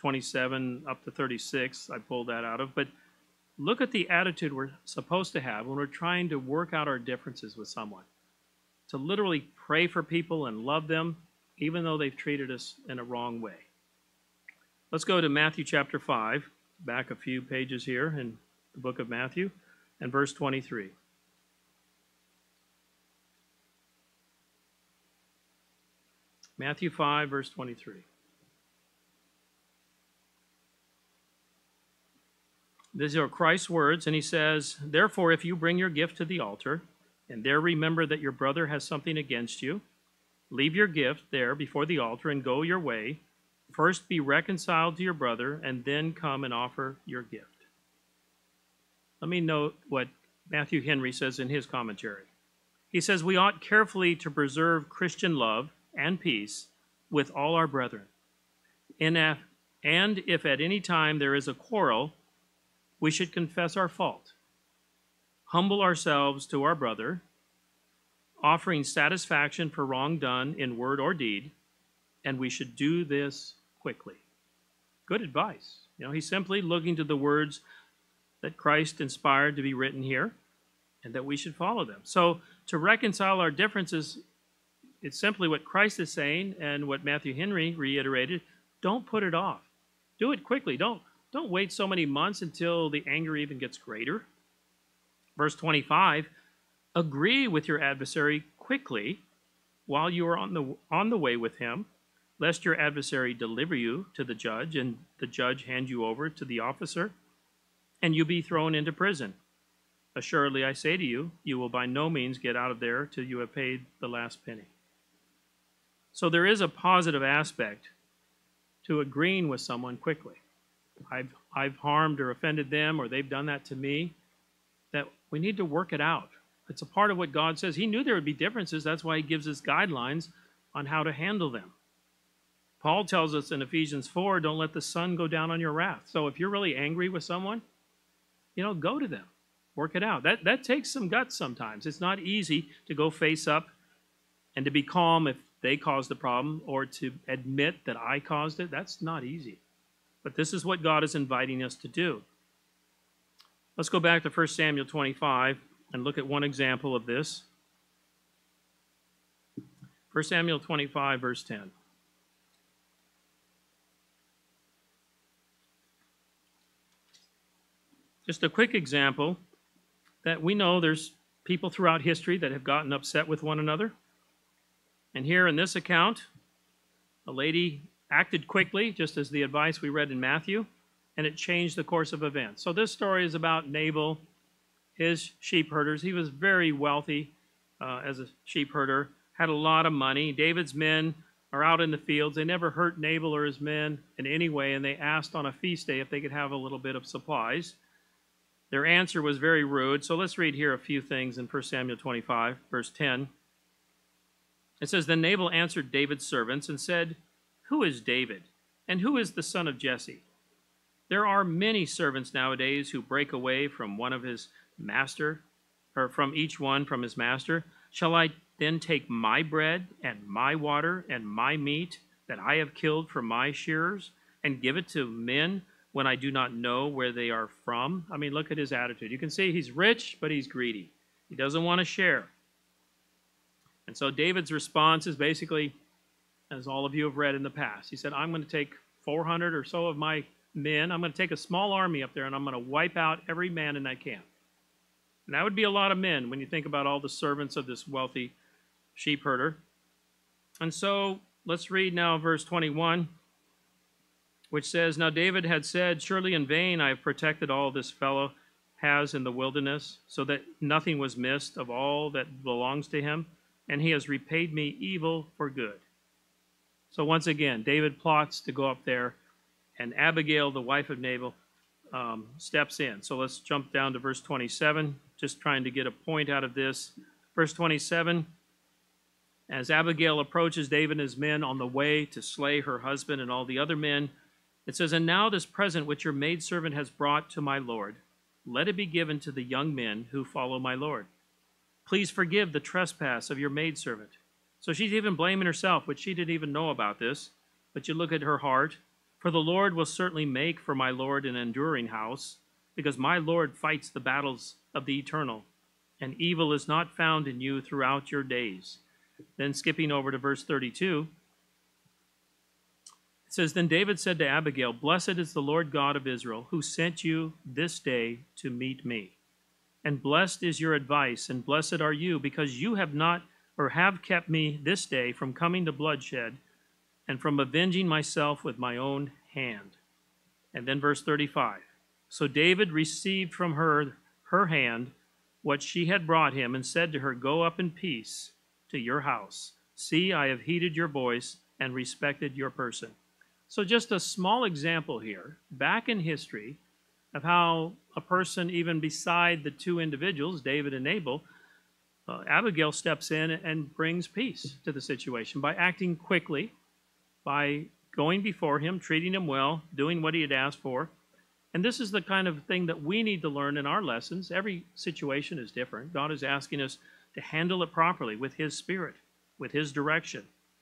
27 up to 36. I pulled that out of. But look at the attitude we're supposed to have when we're trying to work out our differences with someone. To literally pray for people and love them, even though they've treated us in a wrong way. Let's go to Matthew chapter 5, back a few pages here in the book of Matthew, and verse 23. Matthew 5, verse 23. These are Christ's words, and He says, "Therefore, if you bring your gift to the altar, and there remember that your brother has something against you, Leave your gift there before the altar and go your way. First be reconciled to your brother, and then come and offer your gift. Let me note what Matthew Henry says in his commentary. He says, we ought carefully to preserve Christian love and peace with all our brethren. And if at any time there is a quarrel, we should confess our fault, humble ourselves to our brother, offering satisfaction for wrong done in word or deed, and we should do this quickly. Good advice. He's simply looking to the words that Christ inspired to be written here, and that we should follow them. So to reconcile our differences, it's simply what Christ is saying and what Matthew Henry reiterated. Don't put it off. Do it quickly. Don't wait so many months until the anger even gets greater. Verse 25, agree with your adversary quickly while you are on the way with him, lest your adversary deliver you to the judge, and the judge hand you over to the officer, and you be thrown into prison. Assuredly, I say to you, you will by no means get out of there till you have paid the last penny. So there is a positive aspect to agreeing with someone quickly. I've harmed or offended them, or they've done that to me, that we need to work it out. It's a part of what God says. He knew there would be differences. That's why he gives us guidelines on how to handle them. Paul tells us in Ephesians 4, don't let the sun go down on your wrath. So if you're really angry with someone, go to them. Work it out. That takes some guts sometimes. It's not easy to go face up and to be calm if they caused the problem, or to admit that I caused it. That's not easy. But this is what God is inviting us to do. Let's go back to 1 Samuel 25 and look at one example of this. 1 Samuel 25, verse 10. Just a quick example that we know there's people throughout history that have gotten upset with one another. And here in this account, a lady acted quickly, just as the advice we read in Matthew, and it changed the course of events. So this story is about Nabal, his sheep herders. He was very wealthy as a sheep herder, had a lot of money. David's men are out in the fields. They never hurt Nabal or his men in any way, and they asked on a feast day if they could have a little bit of supplies. Their answer was very rude. So let's read here a few things in 1 Samuel 25, verse 10. It says, then Nabal answered David's servants and said, who is David, and who is the son of Jesse? There are many servants nowadays who break away from one of his master, or from each one from his master. Shall I then take my bread and my water and my meat that I have killed for my shearers and give it to men when I do not know where they are from? I mean, look at his attitude. You can see he's rich, but he's greedy. He doesn't want to share. And so David's response is basically, as all of you have read in the past, he said, I'm going to take 400 or so of my men. I'm going to take a small army up there, and I'm going to wipe out every man in that camp. And that would be a lot of men when you think about all the servants of this wealthy sheep herder. And so let's read now verse 21, which says, now David had said, surely in vain I have protected all this fellow has in the wilderness, so that nothing was missed of all that belongs to him, and he has repaid me evil for good. So once again, David plots to go up there, and Abigail, the wife of Nabal, steps in. So let's jump down to verse 27, just trying to get a point out of this. Verse 27, as Abigail approaches David and his men on the way to slay her husband and all the other men, it says, and now this present which your maidservant has brought to my lord, let it be given to the young men who follow my lord. Please forgive the trespass of your maidservant. So she's even blaming herself, which she didn't even know about this. But you look at her heart. For the Lord will certainly make for my Lord an enduring house, because my Lord fights the battles of the eternal, and evil is not found in you throughout your days. Then skipping over to verse 32, it says, then David said to Abigail, blessed is the Lord God of Israel, who sent you this day to meet me. And blessed is your advice, and blessed are you, because you have not, or have kept me this day from coming to bloodshed, and from avenging myself with my own hand. And then verse 35. So David received from her hand what she had brought him, and said to her, go up in peace to your house. See, I have heeded your voice and respected your person. So just a small example here, back in history, of how a person, even beside the two individuals, David and Nabal, Abigail steps in and brings peace to the situation by acting quickly, by going before him, treating him well, doing what he had asked for. And this is the kind of thing that we need to learn in our lessons. Every situation is different. God is asking us to handle it properly with his spirit, with his direction.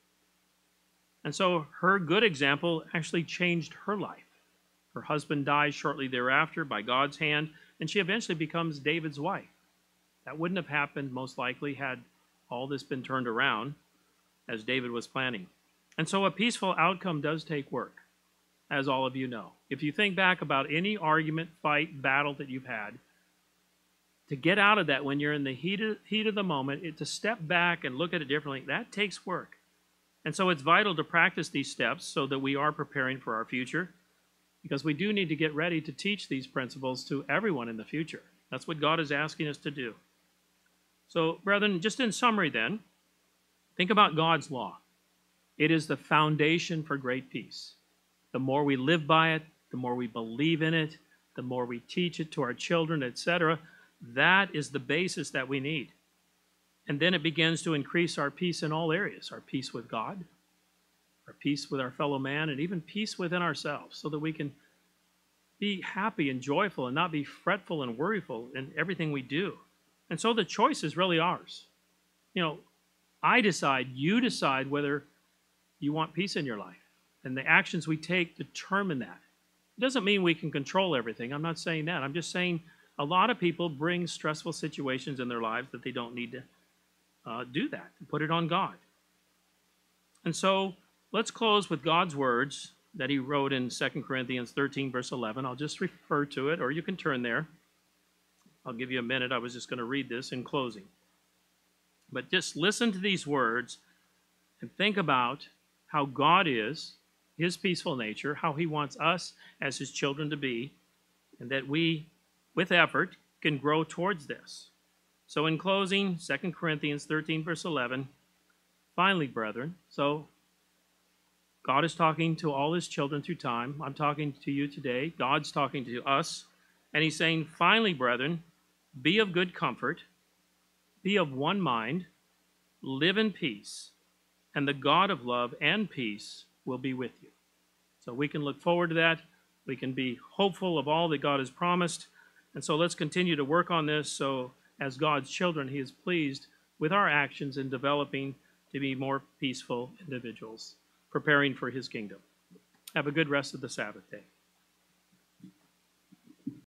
And so her good example actually changed her life. Her husband dies shortly thereafter by God's hand, and she eventually becomes David's wife. That wouldn't have happened, most likely, had all this been turned around as David was planning. And so a peaceful outcome does take work, as all of you know. If you think back about any argument, fight, battle that you've had, to get out of that when you're in the heat of the moment, to step back and look at it differently, that takes work. And so it's vital to practice these steps so that we are preparing for our future, because we do need to get ready to teach these principles to everyone in the future. That's what God is asking us to do. So, brethren, just in summary then, think about God's law. It is the foundation for great peace. The more we live by it, the more we believe in it, the more we teach it to our children, etc., that is the basis that we need. And then it begins to increase our peace in all areas, our peace with God, our peace with our fellow man, and even peace within ourselves, so that we can be happy and joyful and not be fretful and worryful in everything we do. And so the choice is really ours. You know, I decide, you decide whether you want peace in your life. And the actions we take determine that. It doesn't mean we can control everything. I'm not saying that. I'm just saying a lot of people bring stressful situations in their lives that they don't need to do that, and put it on God. And so let's close with God's words that he wrote in 2 Corinthians 13, verse 11. I'll just refer to it, or you can turn there. I'll give you a minute. I was just going to read this in closing. But just listen to these words and think about how God is, his peaceful nature, how he wants us as his children to be, and that we, with effort, can grow towards this. So in closing, 2 Corinthians 13, verse 11, finally, brethren, so God is talking to all his children through time. I'm talking to you today. God's talking to us. And he's saying, finally, brethren, be of good comfort, be of one mind, live in peace, and the God of love and peace will be with you. So we can look forward to that. We can be hopeful of all that God has promised. And so let's continue to work on this, so as God's children, he is pleased with our actions in developing to be more peaceful individuals, preparing for his kingdom. Have a good rest of the Sabbath day.